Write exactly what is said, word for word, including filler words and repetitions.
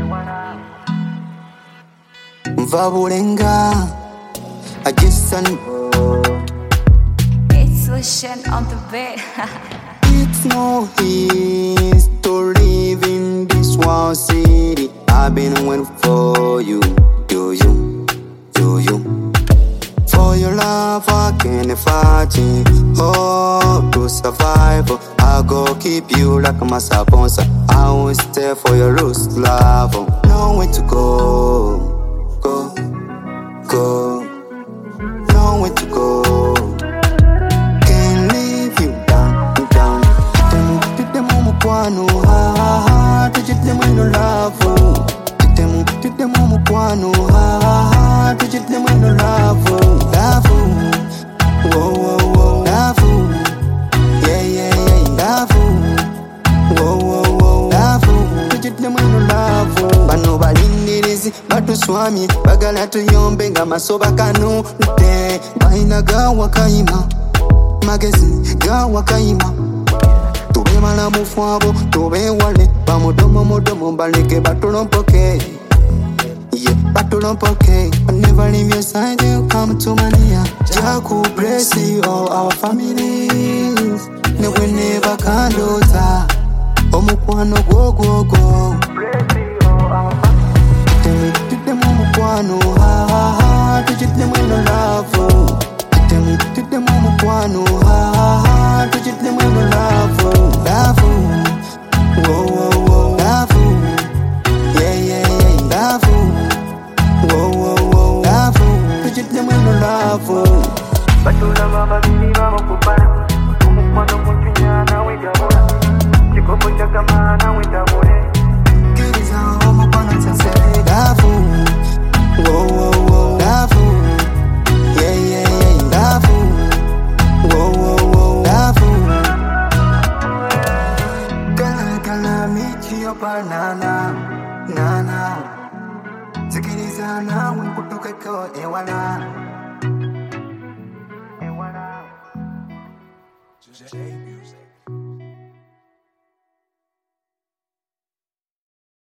Vabulenga, I just san. It's Lucian on the bed. It's no ease to live in this one city. I've been waiting for you, you, you, you, you. For your love, I can't fight it. Oh, to survive, I go keep you like my sponsor. I will stay for your lost love. Nowhere to go, go, go. Nowhere to go. Can't leave you down, down. Tell them I'm a guano, ha ha ha. Tell them I'm no love. Tell them, tell them I'm a guano, ha ha ha. Tell them I'm no love, love. Whoa, whoa, whoa, love. Yeah, yeah, yeah, love. Whoa, whoa, whoa, love. Tell them I'm no love. Bano balindirizi, batu swami, bagala tuyombe nga masoba kanu nte. Baina gawa kaima, magezi gawa kaima. Tube mala mufwabo, tube wale, bamudomo mudomo baleke batulompoke. Yeah, batulompoke. I never leave your side, you come to mania. Jaku bless you, all our families. Never never kandota. Omukwano go go go. Tell them omukwano, ha ha ha. Tell them we no love. Tell them omukwano, ha ha ha. Tell them we no love, love. Whoa whoa whoa, love. Yeah yeah yeah, love. Whoa whoa whoa, love. Tell them we no love. Batula baba bini baba kupana. Omukwano munchunyana wejabona. Chikopo chakamana wejabone. Kiriza omukwano sensei, love. Whoa, whoa, whoa, love. Yeah, yeah, yeah, love. Whoa, whoa, whoa, love. Gala, gala, meet your banana, nana. Sikiliza nawe kutoka kwa ewala. Ewala.